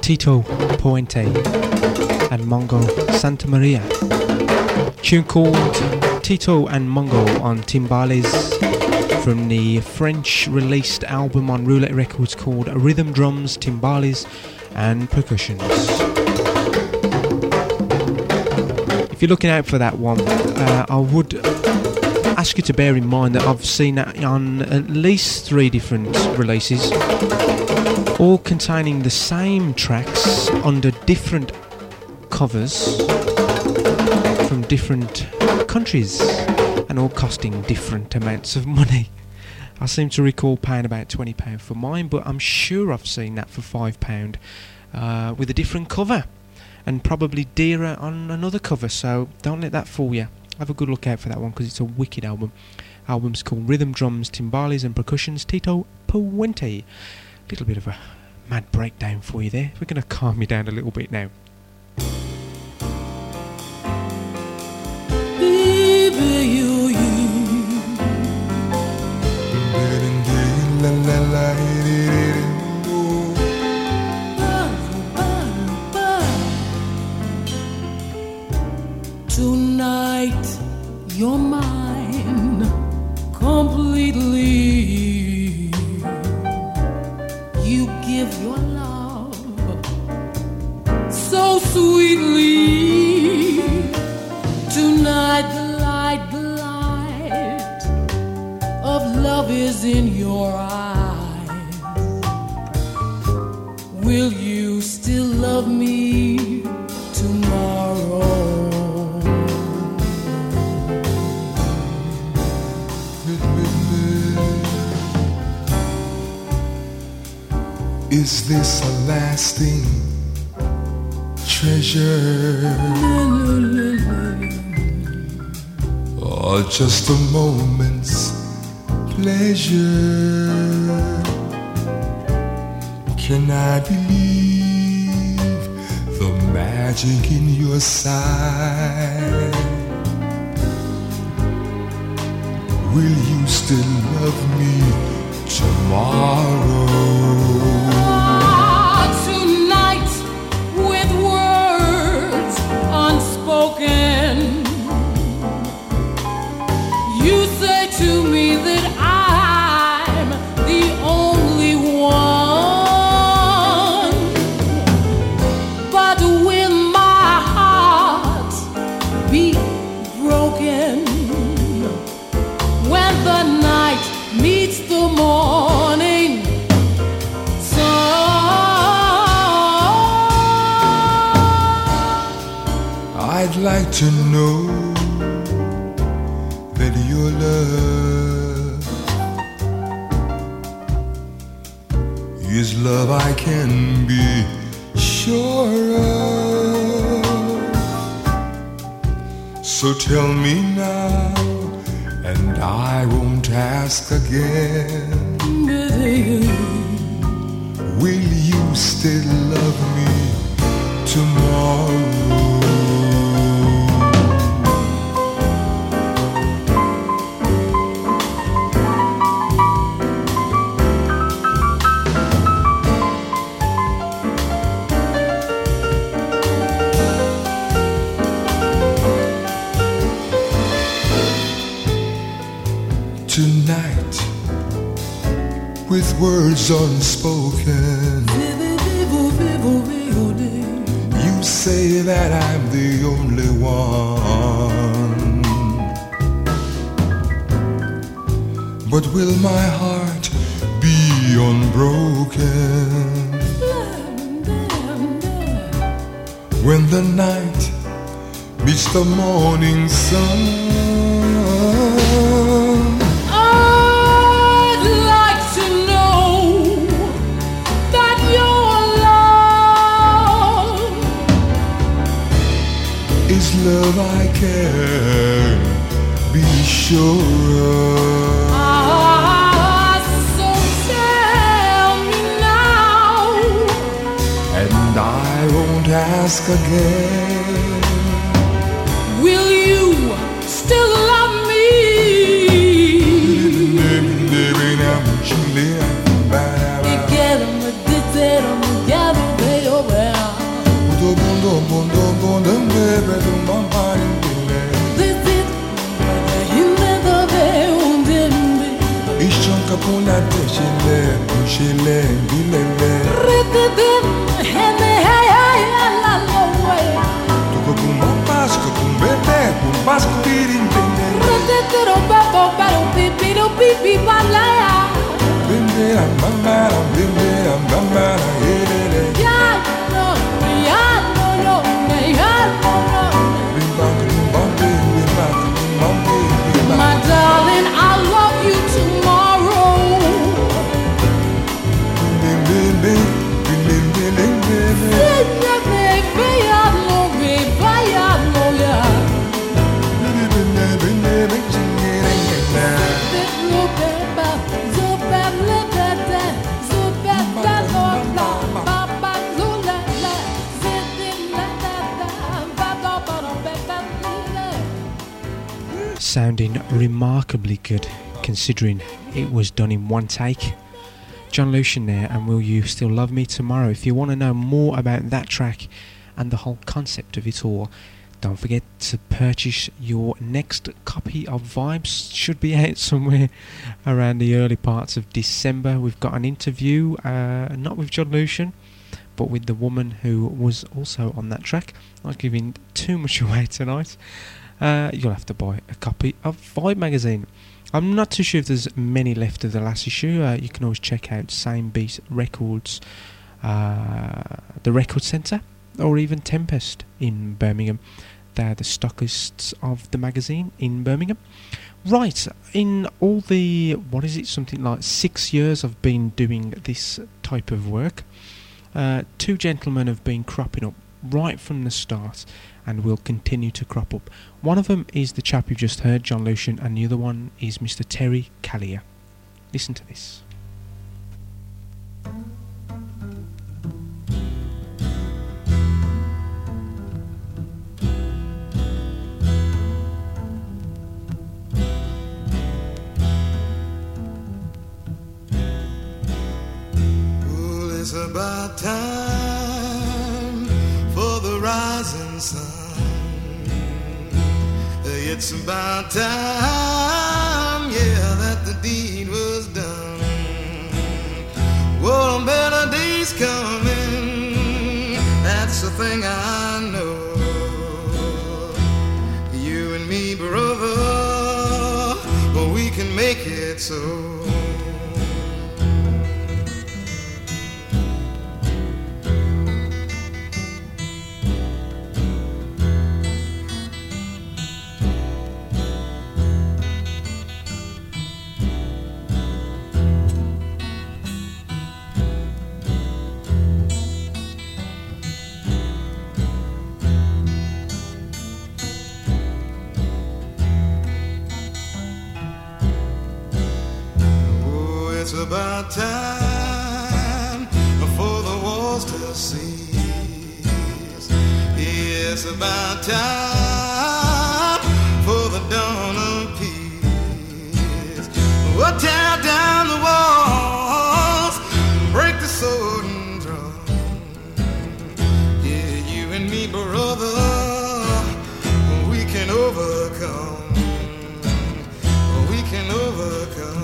Tito Puente and Mongo Santa Maria. Tune called Tito and Mongo on Timbales from the French released album on Roulette Records called Rhythm Drums, Timbales and Percussions. If you're looking out for that one, I would ask you to bear in mind that I've seen that on at least 3 different releases, all containing the same tracks under different covers from different countries and all costing different amounts of money. I seem to recall paying about £20 for mine, but I'm sure I've seen that for £5 with a different cover, and probably dearer on another cover, so don't let that fool you. Have a good look out for that one because it's a wicked album. Album's called Rhythm Drums, Timbales and Percussions, Tito Puente. Little bit of a mad breakdown for you there. We're going to calm you down a little bit now. Tonight you're mine completely. You give your love so sweetly. Tonight the light of love is in your eyes. Will you still love me tomorrow? Is this a lasting treasure or just a moment's pleasure? Can I believe the magic in your sight? Will you still love me tomorrow? Tonight, with words unspoken, you say to me that I'm the only one. But will my heart be broken when the night meets the morning sun? I'd like to know that your love is love I can be sure of. So tell me now, and I won't ask again. Will you still love me tomorrow? Tonight, with words unspoken, you say that I'm the only one. But will my heart be unbroken when the night meets the morning sun? Love I can be sure of. So tell me now, and I won't ask again. Will you still love me? Together, una deshile, bushile, bilele. Tuko kumbas, kumbete, kumbas kubirin bende. Bende amamara, elele. My darling, I love you tomorrow. Sounding remarkably good considering it was done in one take. John Lucian there, and Will You Still Love Me Tomorrow. If you want to know more about that track and the whole concept of it all, don't forget to purchase your next copy of Vibes. Should be out somewhere around the early parts of December. We've got an interview, not with John Lucian, but with the woman who was also on that track. Not giving too much away tonight. You'll have to buy a copy of Vibe magazine. I'm not too sure if there's many left of the last issue. You can always check out Same Beat Records, the Record Centre, or even Tempest in Birmingham. They're the stockists of the magazine in Birmingham. Right, in all the, something like 6 years I've been doing this type of work, two gentlemen have been cropping up right from the start and will continue to crop up. One of them is the chap you just heard, John Lucian, and the other one is Mr. Terry Callier. Listen to this. Well, it's about time for the rising sun. It's about time, yeah, that the deed was done. Well, a better day's coming, that's the thing I know. You and me, brother, well, we can make it so. It's about time for the wars to cease. It's about time for the dawn of peace. We'll tear down the walls, break the sword and drum. Yeah, you and me, brother, we can overcome. We can overcome.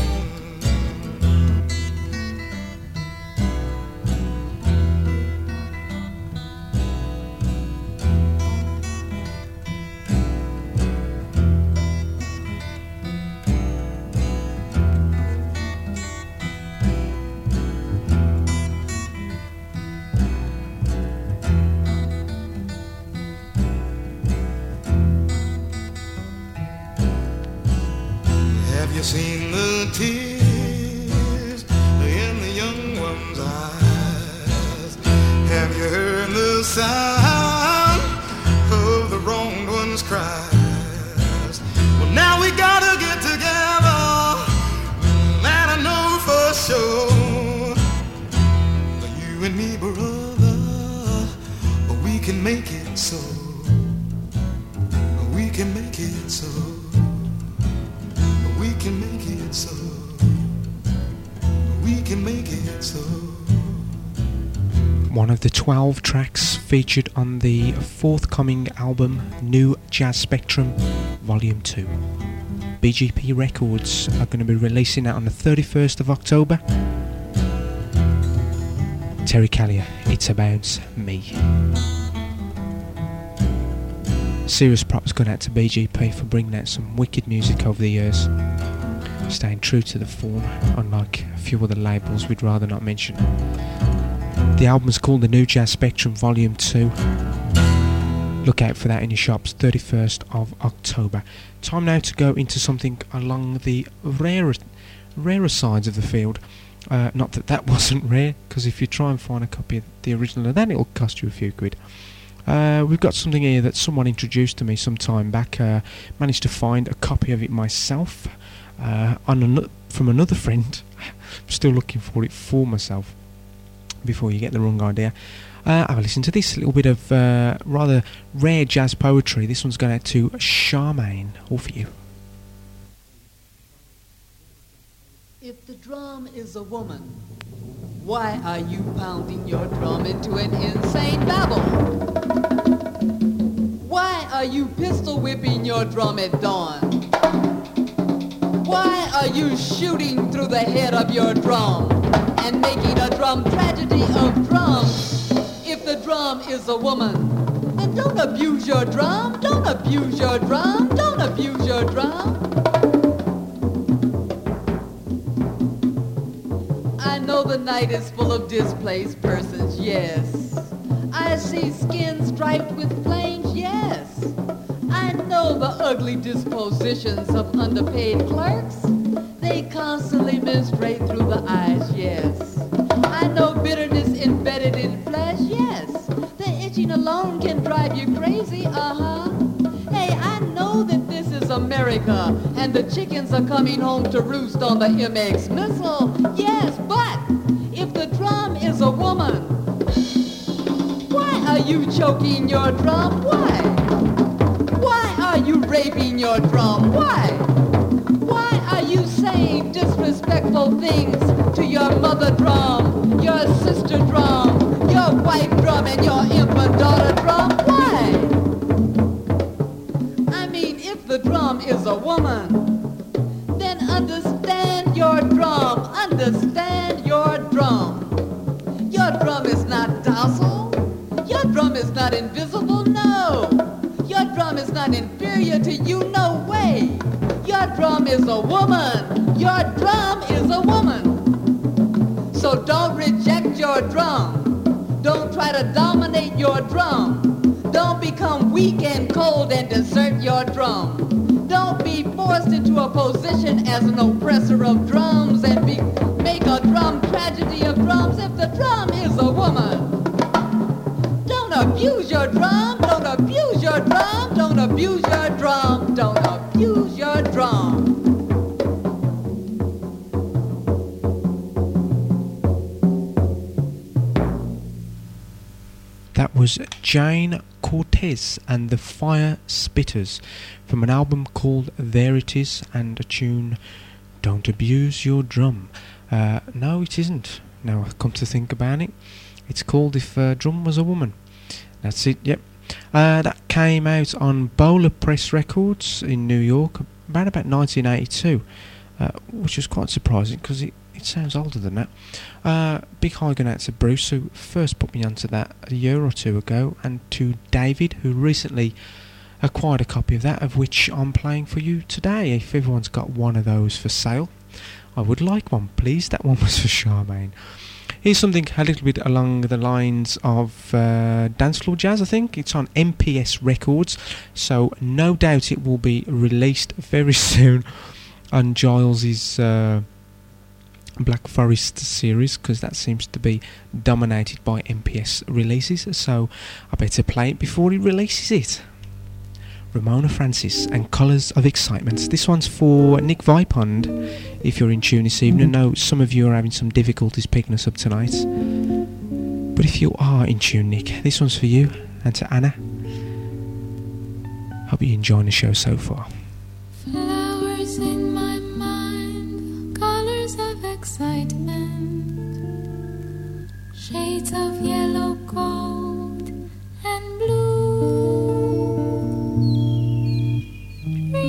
Seen the tears in the young one's eyes? Have you heard the sound of the wronged one's cries? Well, now we gotta get together, and I know for sure, you and me, brother, we can make it so. We can make it so. We can make it so. We can make it so. One of the 12 tracks featured on the forthcoming album New Jazz Spectrum Volume 2. BGP Records are going to be releasing that on the 31st of October. Terry Callier, It's About Me. Serious props going out to BGP for bringing out some wicked music over the years, staying true to the form, unlike a few other labels we'd rather not mention. The album is called The New Jazz Spectrum Volume 2. Look out for that in your shops, 31st of October. Time now to go into something along the rarer sides of the field. Not that that wasn't rare, because if you try and find a copy of the original of that, it'll cost you a few quid. We've got something here that someone introduced to me some time back. Managed to find a copy of it myself from another friend. I'm still looking for it for myself before you get the wrong idea. Have a listen to this little bit of rather rare jazz poetry. This one's going out to Charmaine, all for you. If the drum is a woman, why are you pounding your drum into an insane babble? Why are you pistol whipping your drum at dawn? Why are you shooting through the head of your drum and making a drum tragedy of drums? If the drum is a woman, then don't abuse your drum, don't abuse your drum, don't abuse your drum. I know the night is full of displaced persons, yes. I see skin striped with flames, yes. I know the ugly dispositions of underpaid clerks. They constantly menstruate through the eyes, yes. I know bitterness embedded in flesh, yes. The itching alone can drive you crazy, Hey, I know that this is America, and the chickens are coming home to roost on the MX missile, yes, but if the drum is a woman, why are you choking your drum? Why? Why are you raping your drum? Why? Why are you saying disrespectful things to your mother drum, your sister drum, your wife drum, and your infant daughter drum? Why? I mean, if the drum is a woman, then understand your drum, understand your drum. Your drum is not docile. Your drum is not invisible, no. Your drum is not inferior to you, no way. Your drum is a woman. Your drum is a woman. So don't reject your drum. Don't try to dominate your drum. Don't become weak and cold and desert your drum. Don't be forced into a position as an oppressor of drums and make a drum tragedy of drums if the drum is a woman. Don't abuse your drum, don't abuse your drum, don't abuse your drum, don't abuse your drum. That was Jane Cortez and the Fire Spitters from an album called There It Is and a tune Don't Abuse Your Drum. No, it isn't. Now I've come to think about it. It's called If Drum Was a Woman. That's it, yep. That came out on Bowler Press Records in New York about 1982, which was quite surprising because it sounds older than that. Big hi going out to Bruce, who first put me onto that a year or two ago, and to David, who recently acquired a copy of that, of which I'm playing for you today. If everyone's got one of those for sale, I would like one, please. That one was for Charmaine. Here's something a little bit along the lines of dance floor jazz, I think. It's on MPS Records, so no doubt it will be released very soon on Giles's Black Forest series, because that seems to be dominated by MPS releases, so I better play it before he releases it. Ramona Francis and Colours of Excitement. This one's for Nick Vipond, if you're in tune this evening. I know some of you are having some difficulties picking us up tonight, but if you are in tune, Nick, this one's for you, and to Anna. Hope you're enjoying the show so far. Flowers in my mind, colours of excitement, shades of yellow, gold and blue.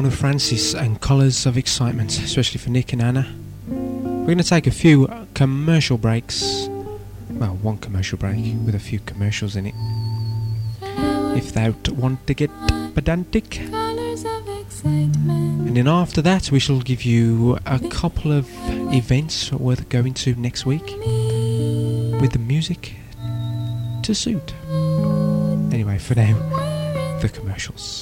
Mona Francis and Colours of Excitement, especially for Nick and Anna. We're going to take a few commercial breaks. Well, one commercial break with a few commercials in it. If they want to get pedantic. And then after that we shall give you a couple of events worth going to next week with the music to suit. Anyway, for now, the commercials.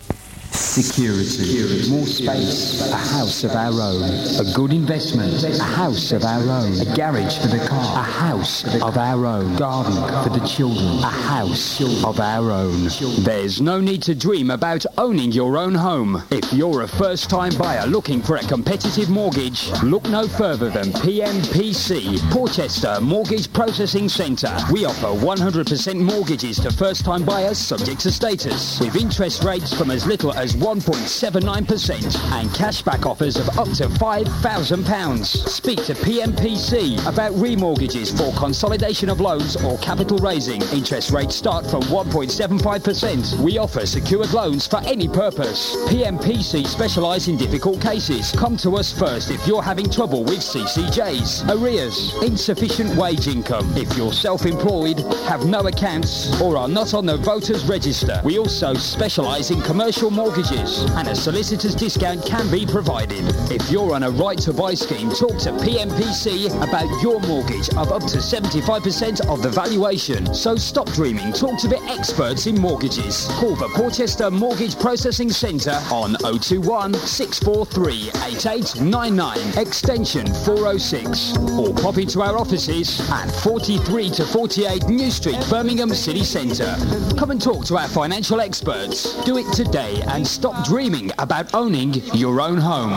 Security, more space, a house of our own, a good investment, a house of our own, a garage for the car, a house of our own, garden for the children, a house of our own. There's no need to dream about owning your own home. If you're a first-time buyer looking for a competitive mortgage, look no further than PMPC, Porchester Mortgage Processing Centre. We offer 100% mortgages to first-time buyers subject to status, with interest rates from as little as 1.79% and cashback offers of up to £5,000. Speak to PMPC about remortgages for consolidation of loans or capital raising. Interest rates start from 1.75%. We offer secured loans for any purpose. PMPC specialise in difficult cases. Come to us first if you're having trouble with CCJs, arrears, insufficient wage income, if you're self-employed, have no accounts or are not on the voters register. We also specialise in commercial mortgages and a solicitor's discount can be provided. If you're on a right to buy scheme, talk to PMPC about your mortgage of up to 75% of the valuation. So stop dreaming, talk to the experts in mortgages. Call the Porchester Mortgage Processing Centre on 021 643 8899 extension 406 or pop into our offices at 43 to 48 New Street, Birmingham City Centre. Come and talk to our financial experts. Do it today and stop dreaming about owning your own home.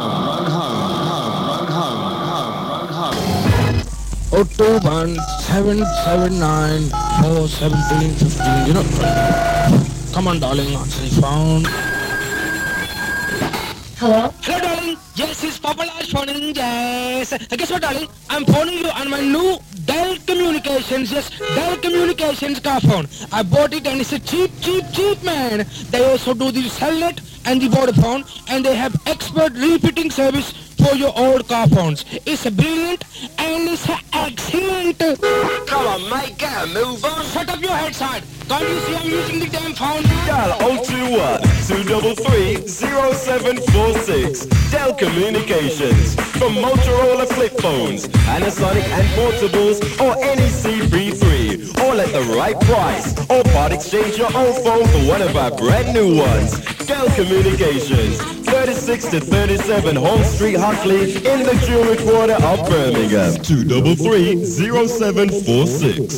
021 779 41715. You know, come on, darling, answer the phone. Hello? Hello, darling. Yes, it's Papa Lars phoning. Yes. Guess what, darling? I'm phoning you on my new Dell Communications. Yes, Dell Communications car phone. I bought it and it's a cheap, man. They also do the Cellnet and the Vodafone, and they have expert refitting service for your old car phones. It's a brilliant and it's a excellent. Come on, mate, get a move on. Shut up your head side. Can't you see I'm using the damn phone? Dial 021 233 0746. Dell Communications. From Motorola flip phones, Panasonic and portables, or any C33. All at the right price. Or part exchange your old phone for one of our brand new ones. Dell Communications. 36 to 37 Home Street, Huckley, in the Jewelry Quarter of Birmingham. 233 0746.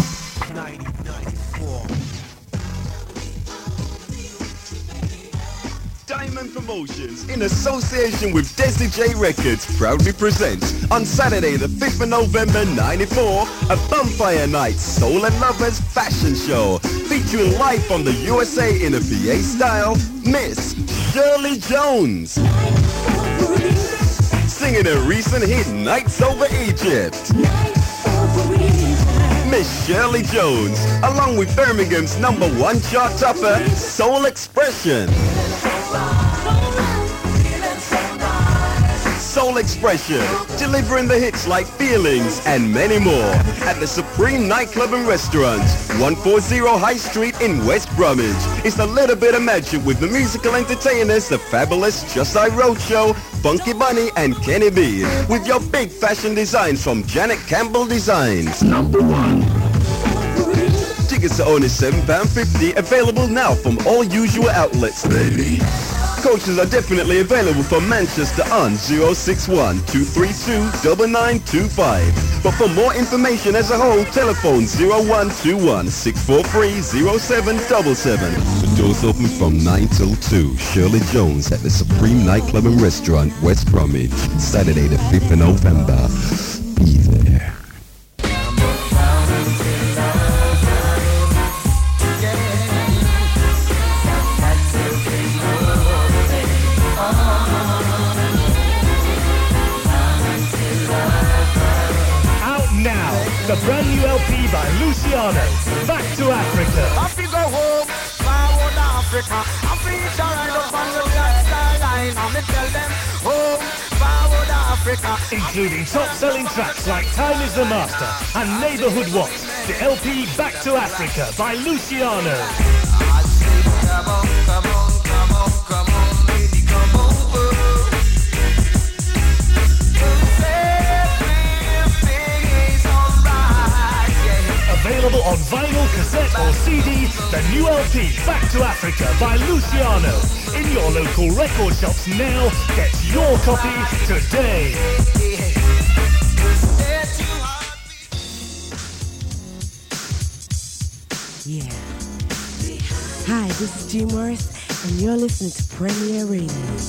Diamond Promotions, in association with Desi J Records, proudly presents on Saturday the 5th of November 94, a Bonfire Night Soul and Lovers fashion show, featuring live from the USA in a PA style, Miss Shirley Jones, singing a recent hit, Nights Over Egypt. Miss Shirley Jones, along with Birmingham's #1 chart topper, Soul Expression. Soul Expression, delivering the hits like Feelings and many more at the Supreme Nightclub and Restaurant, 140 High Street in West Bromwich. It's a little bit of magic with the musical entertainers, the fabulous Just I Roadshow, Funky Bunny and Kenny B, with your big fashion designs from Janet Campbell Designs. #1. Tickets are only £7.50, available now from all usual outlets, baby. Coaches are definitely available for Manchester on 061 232 9925. But for more information as a whole, telephone 0121 643 0777. The doors open from 9 till 2. Shirley Jones at the Supreme Nightclub and Restaurant, West Bromwich, Saturday the 5th of November. Be there. The brand new LP by Luciano, Back to Africa. Off you go home, forward and Africa. I'm feature right up on the black star line. I'm gonna tell them, home, forward Africa. Including top-selling tracks like Time is the Master and Neighborhood Watch. The LP Back to Africa by Luciano. I say, come on, come on, come on, come on, baby, come over. Everything is alright, yeah. Available on vinyl, cassette or CD, the new LP Back to Africa by Luciano. In your local record shops now. Get your copy today. Yeah. Hi, this is G Morris, and you're listening to Premier Radio.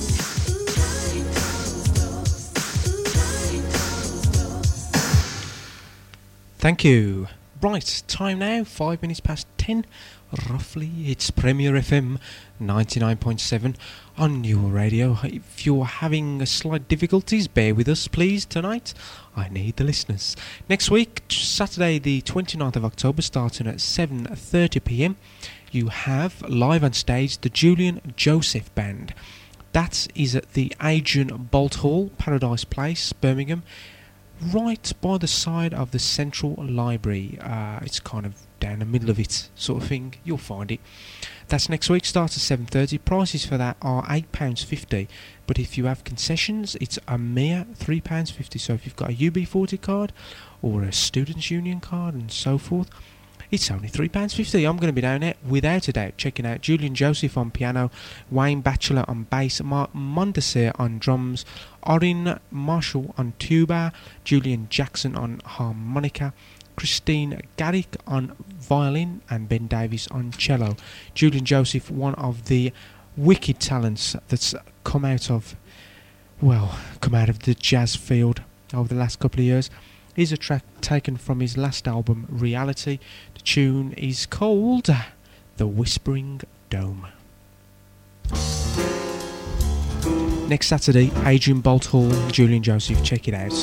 Thank you. Right, time now, 5 minutes past 10. Roughly, it's Premier FM 99.7 on your radio. If you're having slight difficulties, bear with us please tonight. I need the listeners. Next week, Saturday the 29th of October, starting at 7:30 p.m, you have live on stage the Julian Joseph Band. That is at the Adrian Bolt Hall, Paradise Place, Birmingham, right by the side of the Central Library. It's kind of down the middle of it, sort of thing. You'll find it. That's next week, starts at 7:30. Prices for that are £8.50, but if you have concessions, it's a mere £3.50. So if you've got a UB40 card or a Students' Union card and so forth, it's only £3.50. I'm going to be down there without a doubt, checking out Julian Joseph on piano, Wayne Batchelor on bass, Mark Mondesir on drums, Orin Marshall on tuba, Julian Jackson on harmonica, Christine Garrick on violin, and Ben Davies on cello. Julian Joseph, one of the wicked talents that's come out of the jazz field over the last couple of years. Is a track taken from his last album, Reality. The tune is called The Whispering Dome. Next Saturday, Adrian Bolt Hall, Julian Joseph. Check it out.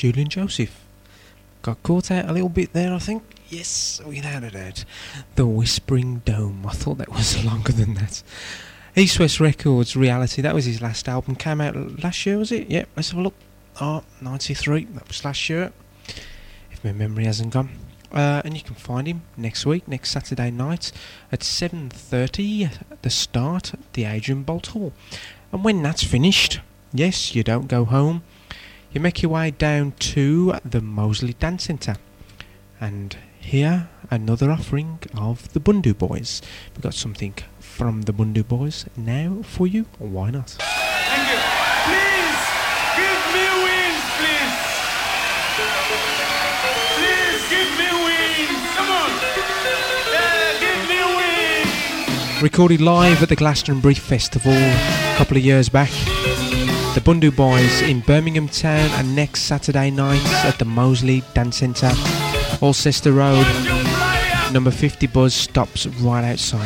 Julian Joseph. Got caught out a little bit there, I think. Yes, without a doubt. The Whispering Dome. I thought that was longer than that. East West Records, Reality. That was his last album. Came out last year, was it? Yep, let's have a look. 93. That was last year. If my memory hasn't gone. And you can find him next week, next Saturday night at 7:30 at the start at the Adrian Bolt Hall. And when that's finished, yes, you don't go home. You make your way down to the Moseley Dance Centre and hear another offering of the Bundu Boys. We've got something from the Bundu Boys now for you. Why not? Thank you. Please give me wings, please. Please give me wings. Come on. Give me wings. Recorded live at the Glastonbury Festival a couple of years back. The Bundu Boys in Birmingham Town, and next Saturday night at the Moseley Dance Centre, Alcester Road. Number 50 Buzz stops right outside.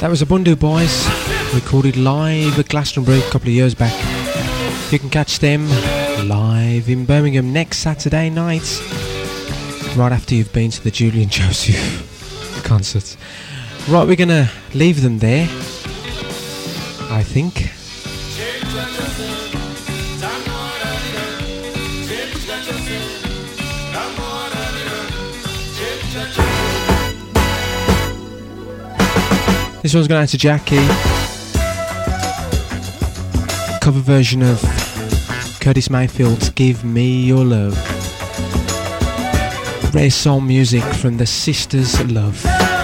That was the Bundu Boys, recorded live at Glastonbury a couple of years back. You can catch them live in Birmingham next Saturday night, right after you've been to the Julian Joseph concert. Right, we're going to leave them there, I think. This one's going out to Jackie. Cover version of Curtis Mayfield's Give Me Your Love. Rare soul music from the Sisters Love.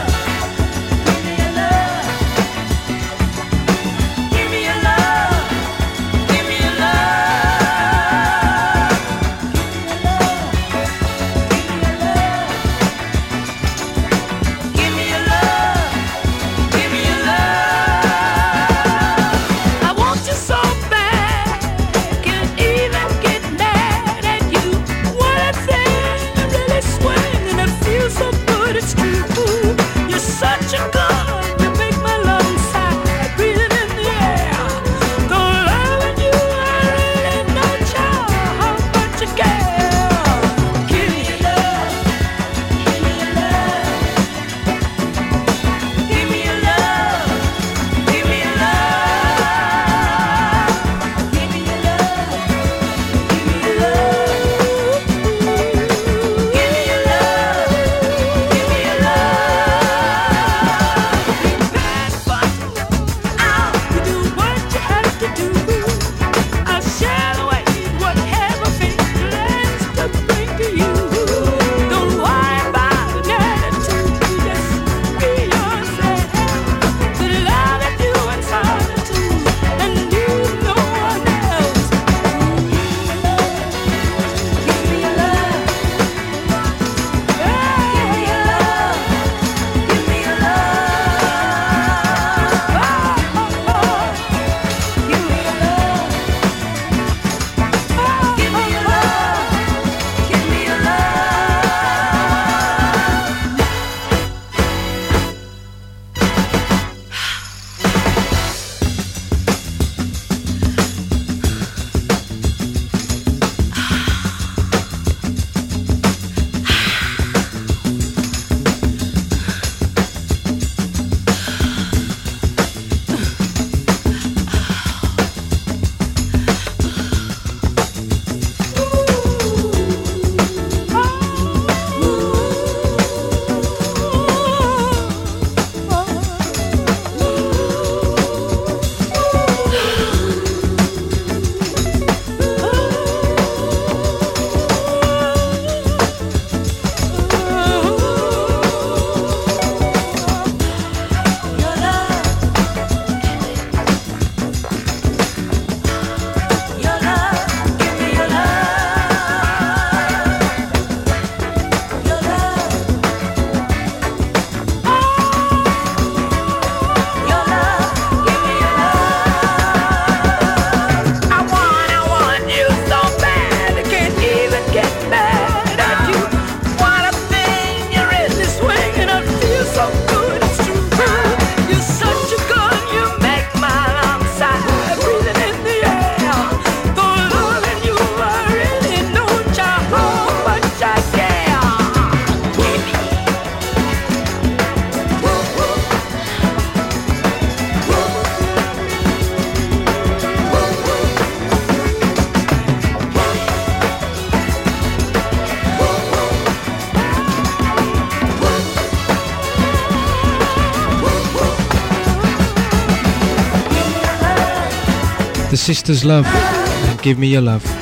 The Sisters Love and Give Me Your Love.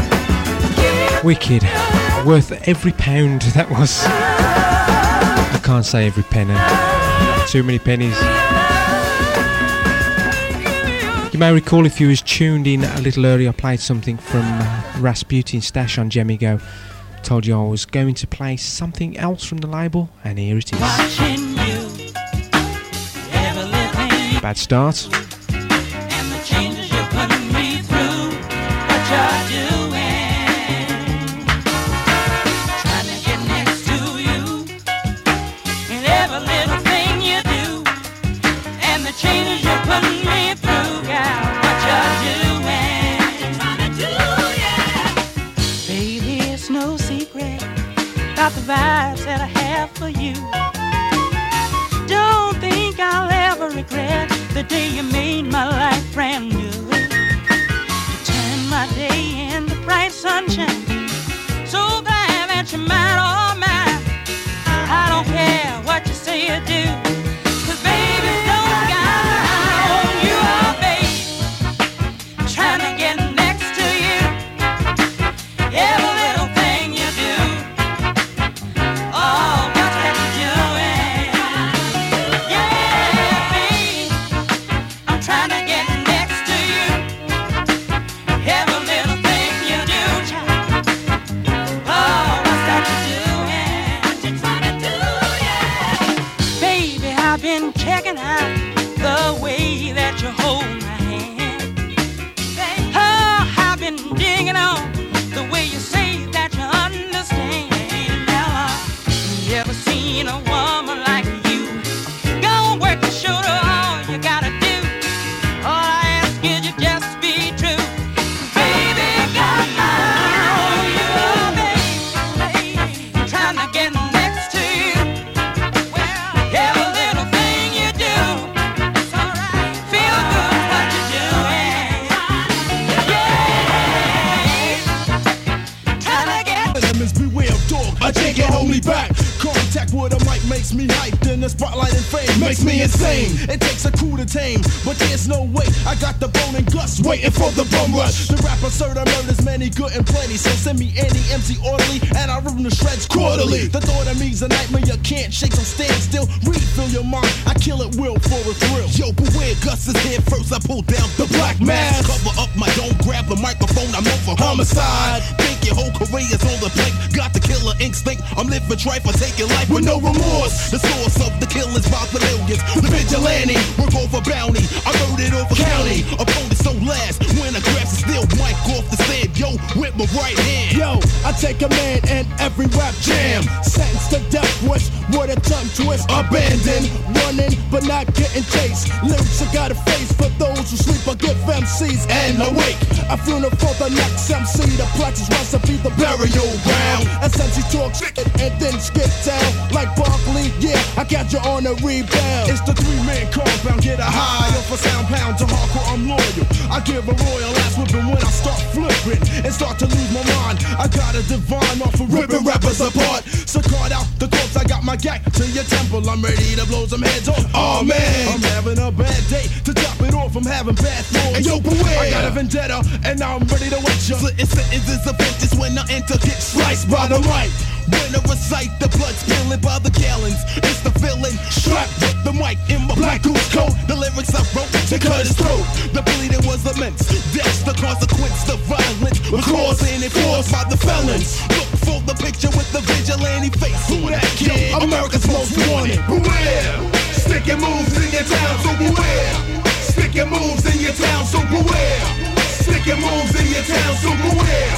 Wicked. Worth every pound that was. I can't say every penny. Too many pennies. You may recall if you was tuned in a little earlier, I played something from Rasputin Stash on Jemmy Go. Told you I was going to play something else from the label, and here it is. Bad start. And made my life brand new. You turned my day into bright sunshine. So glad that you're mine, oh mine. I don't care what you say or do, 'cause baby, don't got on you, oh baby. Trying to get next to you. Every little thing you do. Oh, what's that you're doing? Yeah, baby, I'm trying to get next to you. Every little thing you do, child. Oh, what's that you're doing? What you trying to do, yeah? Baby, I've been checking out the way that you hold my hand. Oh, I've been digging on the way you say that you understand. Now, you ever seen a woman like you? Go work your shoulder, all you gotta do. All I ask is you just be true. Baby, got my on you, oh, baby. Trying to get next to you. Well, every little thing you do, it's alright. Feel good what you're doing. Yeah. Trying to get. Elements beware of dog. I can't get hold me back. Contact with a mic makes me hyped, and the spotlight and fame makes me insane. It takes a crew to tame, but there's no way. I got the bone and guts waiting for the bum rush. The rapper Serta murders many good and plenty, so send me any MC orderly, and I rip them to shreds quarterly. The thought of me's a nightmare you can't shake, so stand still, refill your mind. I kill it will for a thrill. Yo, beware, Gus is here first. I pull down the black mask, cover up my dome, grab the microphone. I'm over homicide. Think your whole career is on the plate. Got the killer instinct. I'm living trife for taking life with no remorse. The source of the killer's about the millions. The vigilante, work over bounty. I murdered over county. Opponents don't last when I grab the steel mic off the stand. Yo, with my right hand. Yo, I take a man in every rap jam. Sentenced to death wish with a tongue twist. Abandoned, running but not getting chased. Lyrics I got a face for those who sleep. I give MCs and awake. A funeral for the next MC. The practice wants to be the burial ground. As MC talks and then skip down like Barkley. Yeah, I got you on a rebound. It's the 3-man compound. Get a high off a sound pound to hardcore. I'm loyal. I give a royal ass whipping when I start flipping and start to lose my mind. I got a divine off of ripping rappers apart. So card out the corpse. I got my gat to your temple. I'm ready to blow some heads off. Oh man, I'm having a bad day. To top it off, I'm having bad thoughts. And yo, beware, I got a vendetta and now I'm ready to wet you. Slitting sentences of vengeance when I enter, get sliced by the mic. When I recite, the blood spilling by the gallons. It's the feeling, strapped with the mic in my black goose coat. The lyrics I wrote to cut his throat. The bleeding was immense. That's the consequence. The violence was caused and enforced by the felons. Look for the picture with the vigilante face. Who that kid? America's most wanted. Beware, sticking moves in your town, so beware. Sticking moves in your town, so beware. Sticking moves in your town, so beware.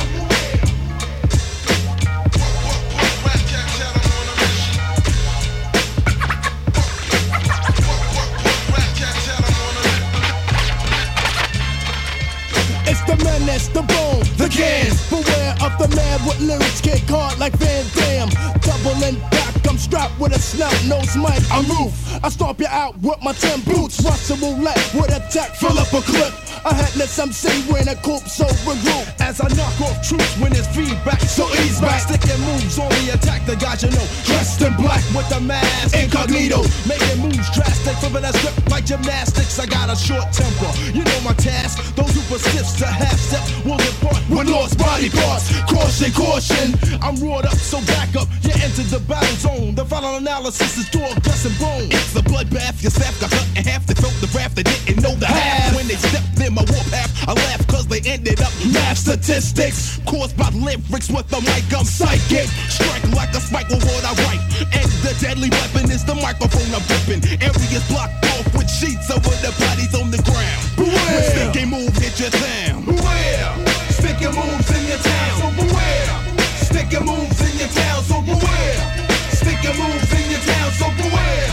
It's the menace, the bone, the cans. Beware of the man with lyrics get caught like Van Damme. Doubling back, I'm strapped with a snout nose mic. I'm roof. I stomp you out with my 10 boots. Russian roulette with a tech, fill up a clip. A headless MC wearing a coupe, so regroup. As I knock off troops when there's feedback, so ease back. Sticking moves on the attack, the guys you know. Dressed in black with the mask, incognito. Making moves drastic, flipping that script like gymnastics. I got a short temper, you know my task. Those who persist to half step will depart with lost body parts. Caution, caution, I'm roared up, so back up. You entered the battle zone. The final analysis is dog, guts, and bone. It's a bloodbath, your staff got cut in half. They felt the wrath, they didn't know the half. When they stepped in my warpath, I laughed cause they ended up math statistics caused by lyrics with the mic. I'm psychic, strike like a spike with what I write. And the deadly weapon is the microphone I'm ripping. Areas blocked off with sheets over the bodies on the ground. Beware, when sticking move hit your town. Beware, sticking moves in your town. So beware, sticking moves in your town. So beware, sticking moves in your town. So beware.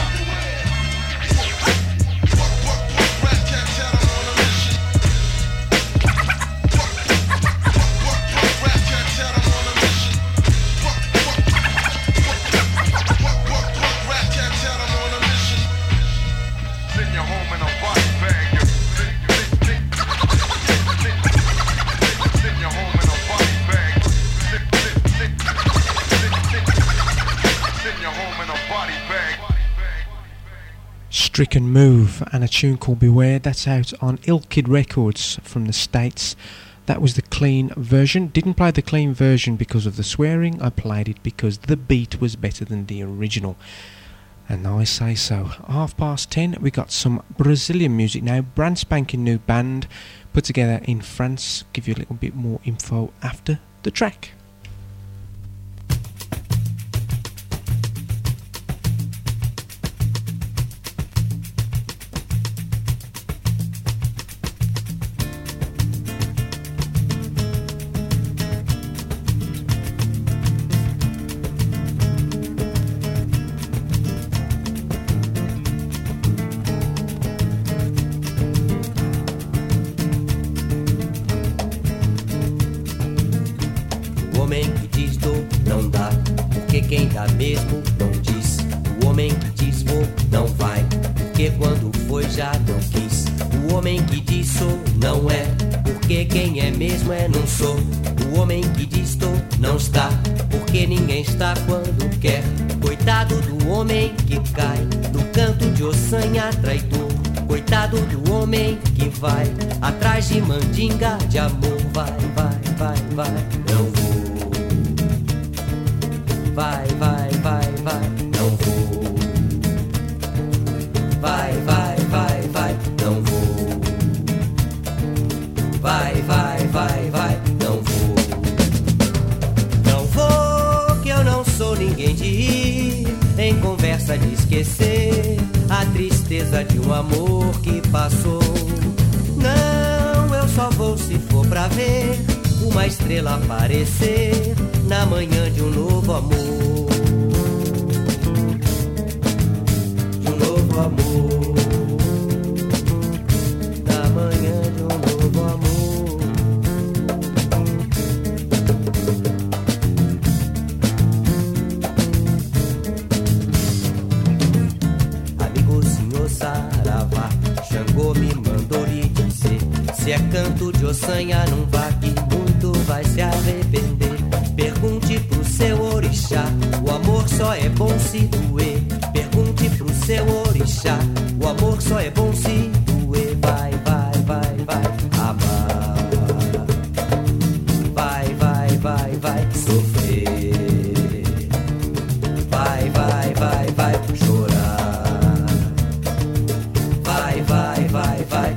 Stricken Move and a tune called Beware. That's out on Ill Kid Records from the States. That was the clean version. Didn't play the clean version because of the swearing. I played it because the beat was better than the original. And I say so. 10:30, we got some Brazilian music now. Brand spanking new band put together in France. Give you a little bit more info after the track. Vai atrás de mandinga de amor, vai, vai, vai, vai, não vou. Vai, vai, vai, vai, não vou. Vai, vai, vai, vai, não vou. Vai, vai, vai, vai, não vou. Não vou, que eu não sou ninguém de ir em conversa de esquecer a tristeza de um amor que passou. Não, eu só vou se for pra ver uma estrela aparecer na manhã de um novo amor. De um novo amor. Na manhã de um novo amor. Amigo senhor Saravá, Xangô me mandou lhe dizer: se é canto de ossanha, não vá que muito vai se arrepender. Pergunte pro seu orixá, o amor só é bom se doer. Pergunte pro seu orixá, o amor só é bom se doer. Vai, vai, vai, vai, amar. Vai, vai, vai, vai, sofrer. Vai, vai, vai, vai, chorar. Vai, vai, vai, vai,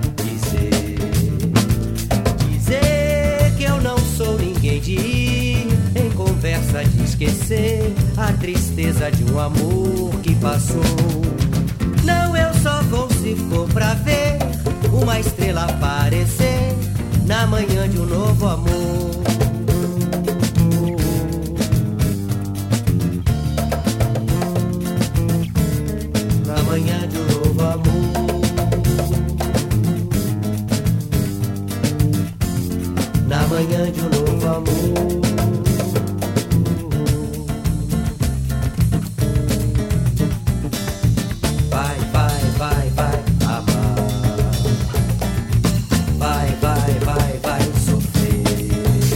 de ir em conversa de esquecer a tristeza de um amor que passou. Não, eu só vou se for pra ver uma estrela aparecer na manhã de um novo amor. Na manhã de um novo amor. Na manhã de um novo amor. Vai, vai, vai, vai, amar. Vai, vai, vai, vai, sofrer.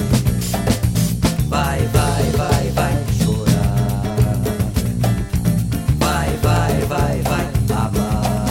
Vai, vai, vai, vai, chorar. Vai, vai, vai, vai, amar.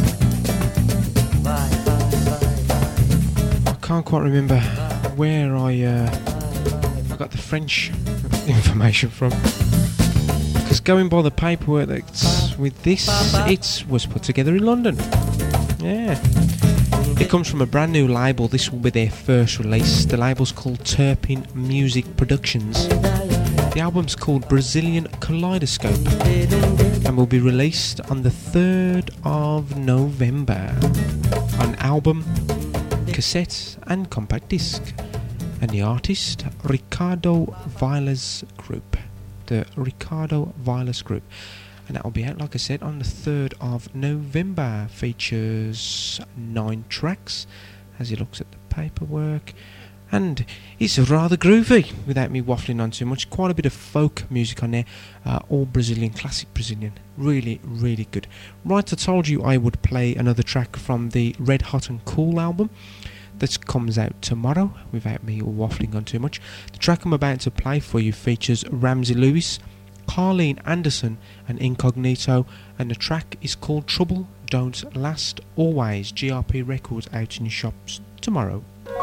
Vai, vai, vai, vai. I can't quite remember where I got the French information from, because going by the paperwork that's with this, it was put together in London. Yeah, it comes from a brand new label. This will be their first release. The label's called Turpin Music Productions. The album's called Brazilian Kaleidoscope and will be released on the 3rd of November on album, cassette and compact disc. And the artist, Ricardo Vilas Group. The Ricardo Vilas Group. And that will be out, like I said, on the 3rd of November. Features 9 tracks as he looks at the paperwork. And it's rather groovy, without me waffling on too much. Quite a bit of folk music on there. All Brazilian, classic Brazilian. Really, really good. Right, I told you I would play another track from the Red Hot and Cool album. That comes out tomorrow, without me waffling on too much. The track I'm about to play for you features Ramsey Lewis, Carleen Anderson and Incognito, and the track is called Trouble don't last always. GRP Records out in your shops tomorrow.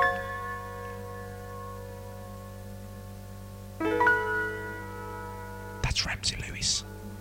That's Ramsey Lewis.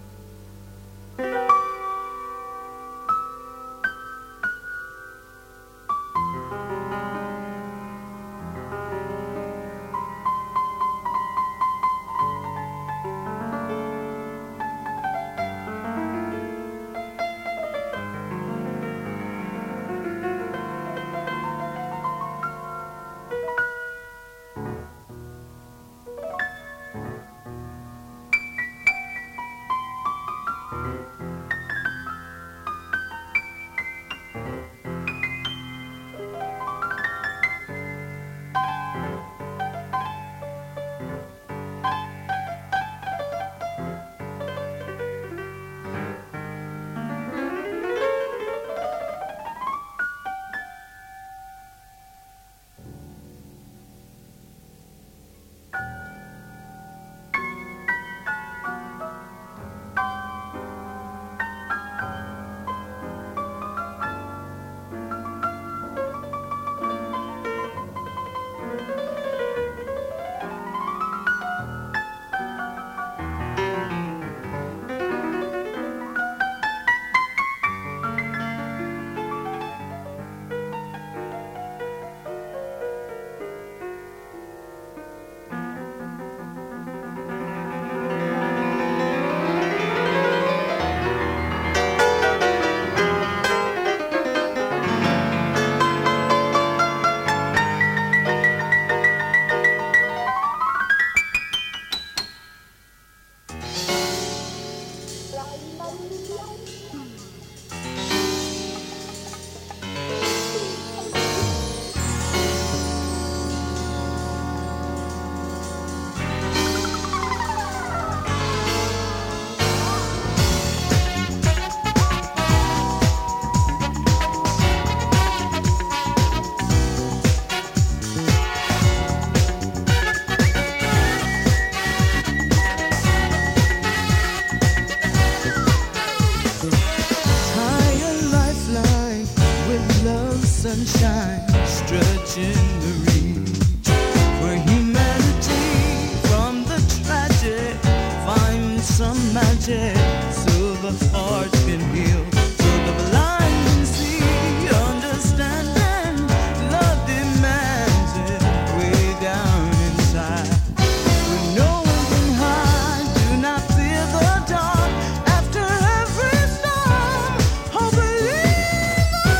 sunshine stretching the reach where humanity from the tragic finds some magic so the heart can heal, so the blind can see, understanding love demands it way down inside. When no one can hide, do not fear the dark. After every storm, oh believe the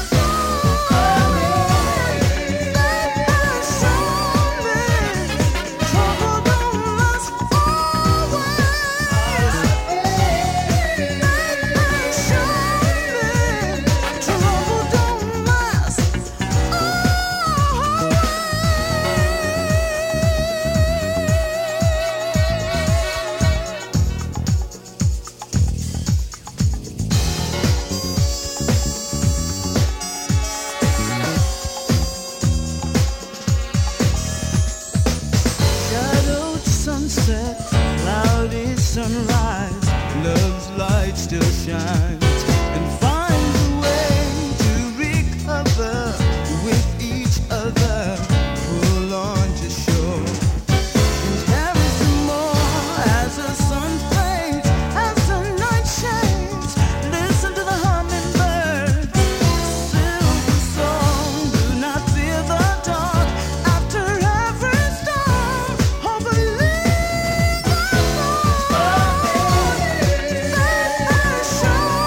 song. Trouble don't last shadowed sunset, cloudy sunrise, love's light still shines and finds a way to recover with each other. Pull on to shore and carry some more as the sun fades, as the night shades. Listen to the hummingbirds, silver song. Do not fear the dark. After every storm, oh believe the song. Faith has shown.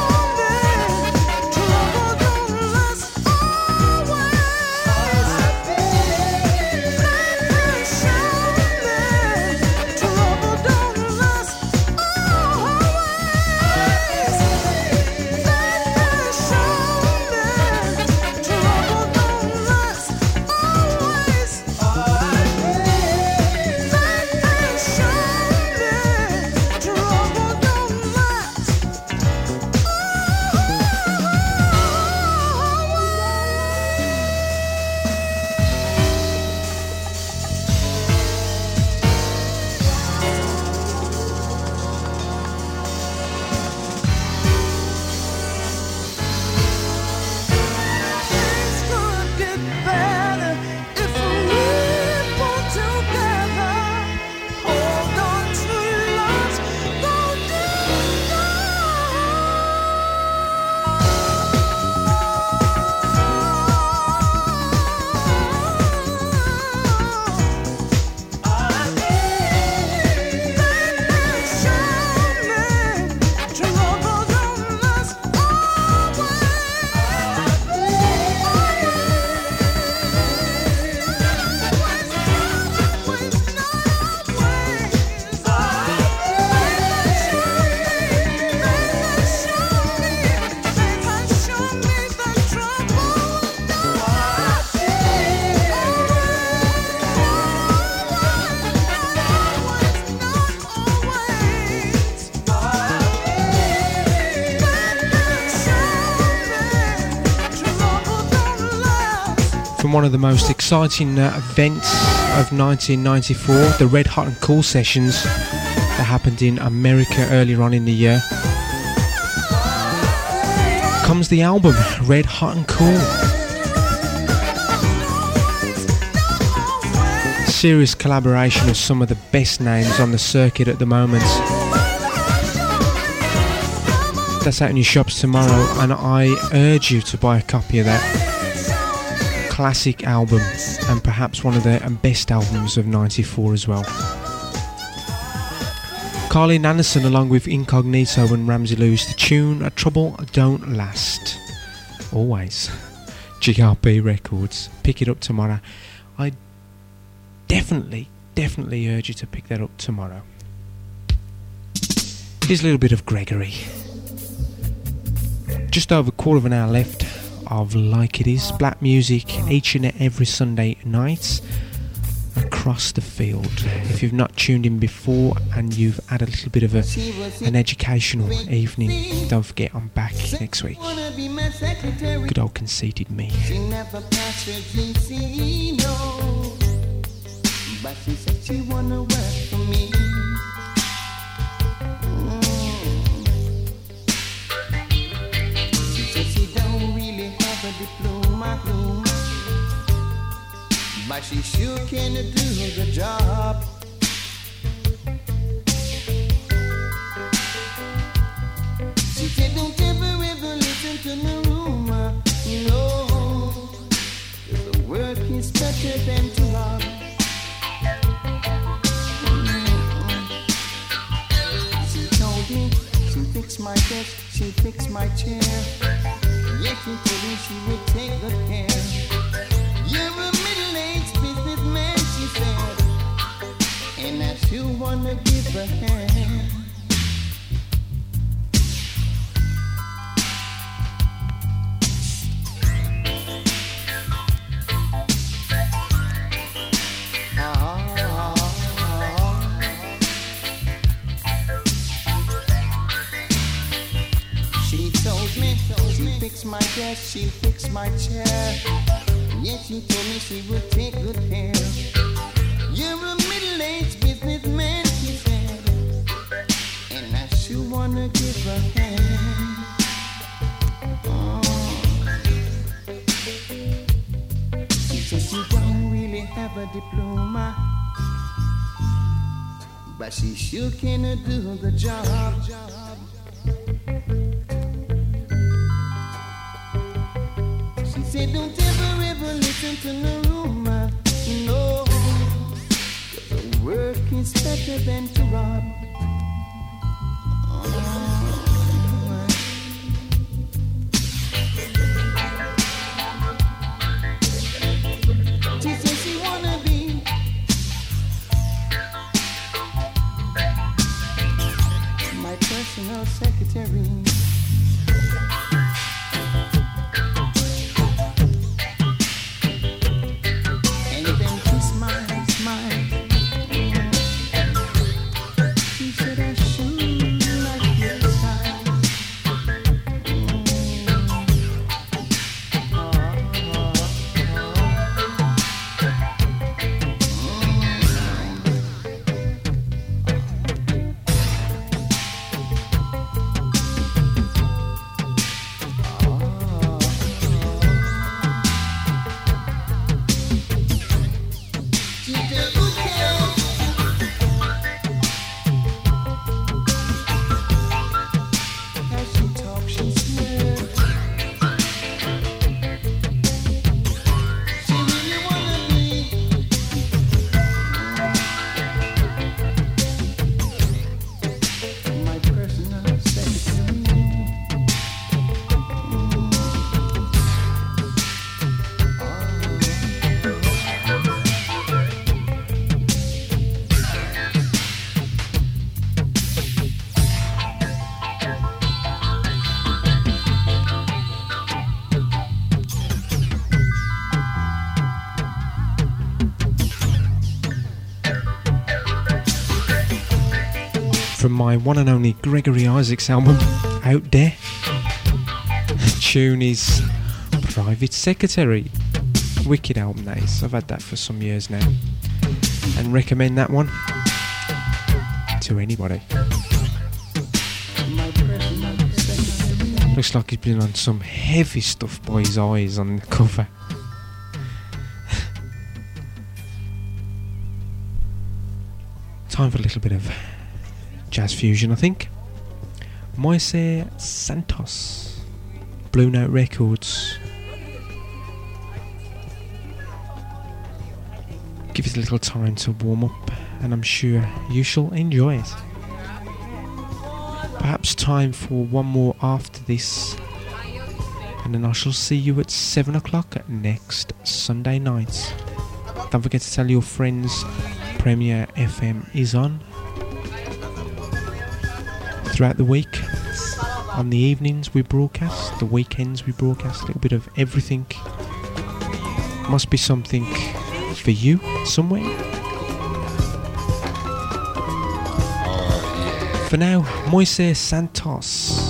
from one of the most exciting events of 1994, the Red Hot and Cool sessions that happened in America earlier on in the year. Comes the album Red Hot and Cool. Serious collaboration of some of the best names on the circuit at the moment. That's out in your shops tomorrow, and I urge you to buy a copy of that classic album, and perhaps one of the best albums of 94 as well. Carly Anderson along with Incognito and Ramsey Lewis, the tune Trouble Don't Last. Always. GRB Records. Pick it up tomorrow. I definitely urge you to pick that up tomorrow. Here's a little bit of Gregory. Just over a quarter of an hour left of Like It Is, black music each and every Sunday night across the field. If you've not tuned in before and you've had a little bit of an educational evening, don't forget I'm back next week. Good old conceited me. She never passed her GC, no. But she said she wanna work for me. She said she don't really have a diploma, but she sure can do the job. She said don't ever listen to no rumor, no. 'Cause the work is better than to rob. She fixed my desk, she fixed my chair. Yes, she told me she would take good care. You're a middle-aged businessman, she said, and that you wanna give a hand. My desk, she fixed my chair. Yes, she told me she would take good care. You're a middle-aged businessman, she said, and I sure wanna give a hand. She said she don't really have a diploma, but she sure can do the job. Say don't ever listen to no rumor, no. 'Cause the work is better than to rob. She says she wanna be my personal secretary. From my one and only Gregory Isaacs album, Out There. The tune is Private Secretary. Wicked album that is. I've had that for some years now. And recommend that one to anybody. Looks like he's been on some heavy stuff by his eyes on the cover. Time for a little bit of jazz fusion, I think. Moise Santos, Blue Note Records. Give it a little time to warm up, and I'm sure you shall enjoy it. Perhaps time for one more after this, and then I shall see you at 7 o'clock next Sunday night. Don't forget to tell your friends Premier FM is on throughout the week. On the evenings we broadcast, the weekends we broadcast, a little bit of everything. Must be something for you somewhere. For now, Moise Santos.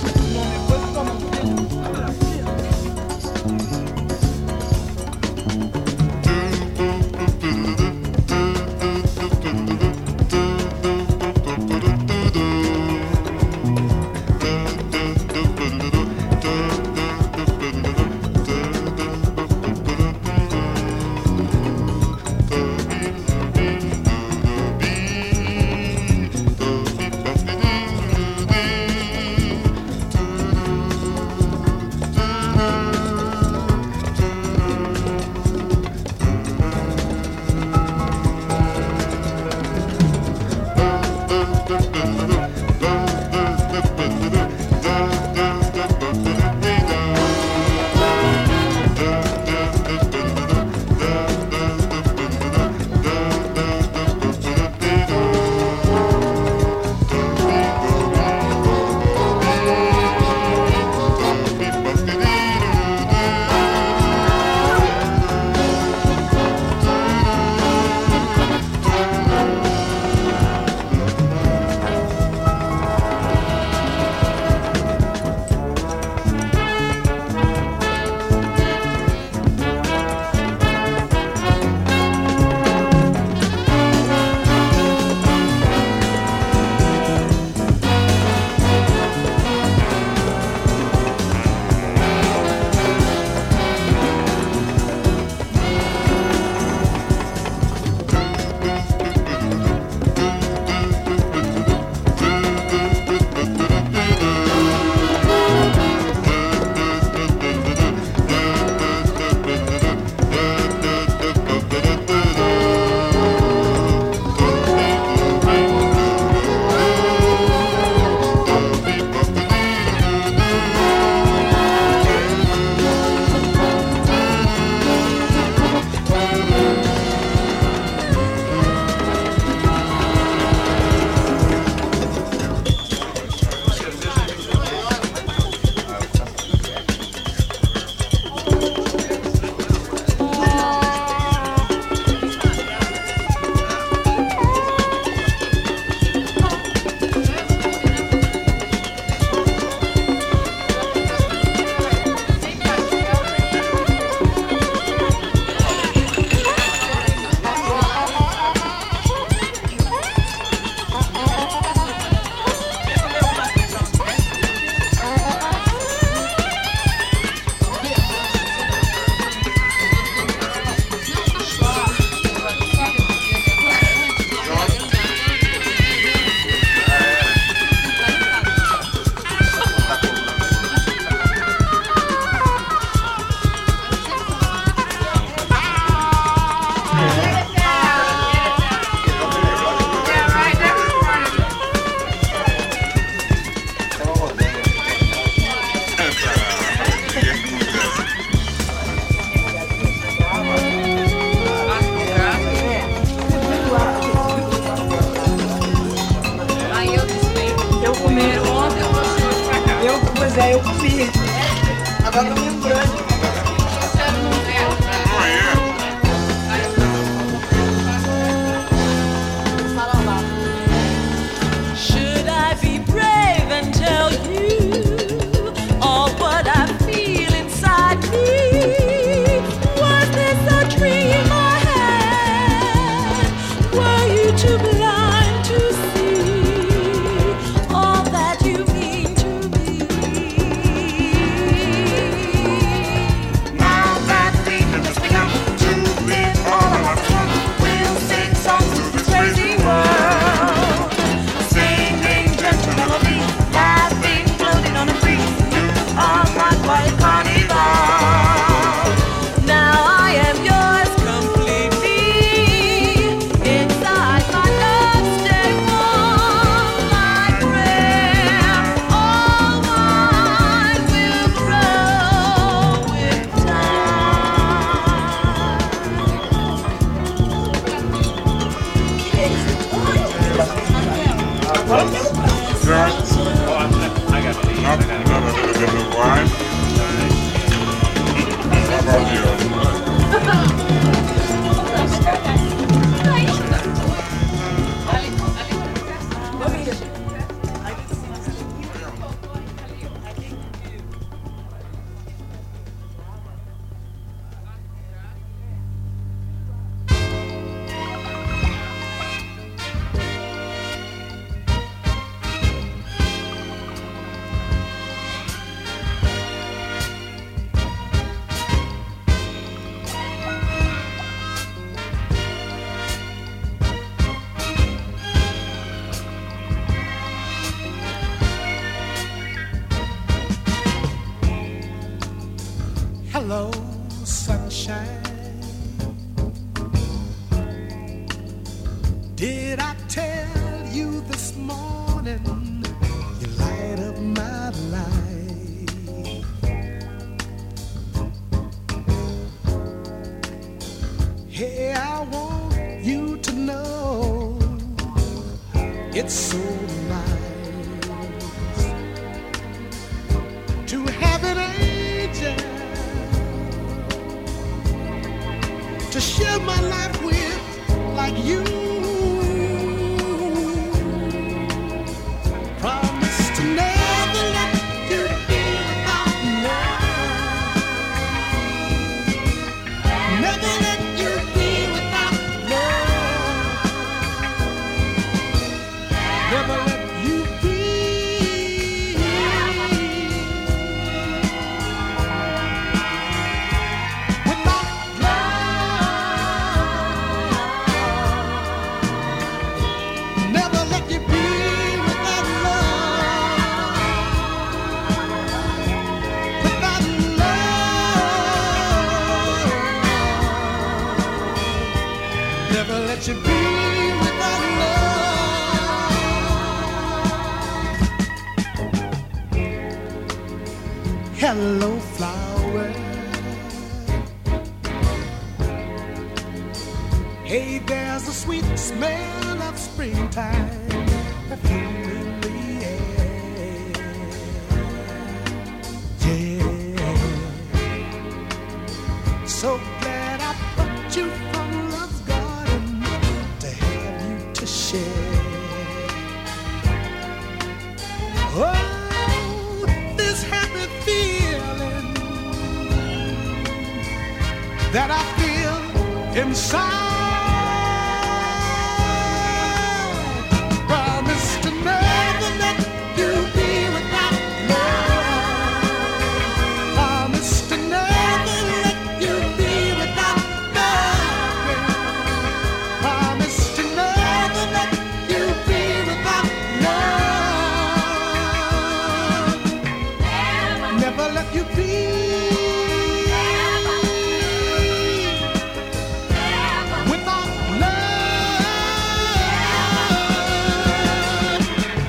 Should I be brave and tell you all what I feel inside me? Was this Did I tell you this morning you light up my life? Hey, I want you to know it's so nice to have an angel to share my life with like you. Promise to never let you be without love. Never let you be without love. Never let you be without love. Never let you be without love. Without love. Never let you be without love. Hello, flower. Hey, there's a sweet smell of springtime perfume in the air. Yeah. So glad I brought you from love's garden to have you to share. Oh, this happy feeling that I feel inside. Promise to never let you be without love. Promise to never let you be without love. Promise to never let you be without love. Never let you be. Without love.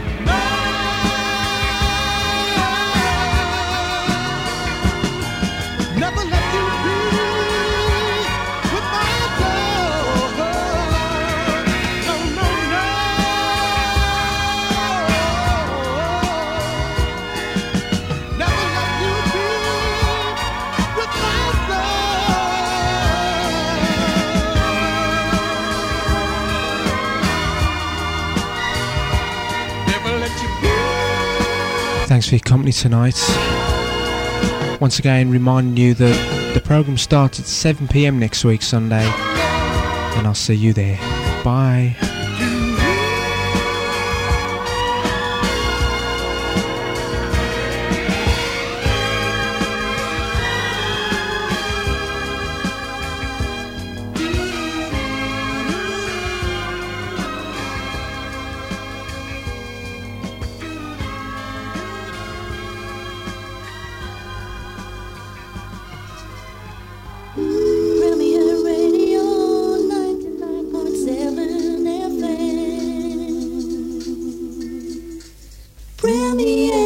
Never let you be without love. No, no, no. Never let you be without love. Never let you be. Thanks for your company tonight. Once again, reminding you that the programme starts at 7 p.m. next week, Sunday, and I'll see you there. Bye. Premier Radio 99.7 FM. Premier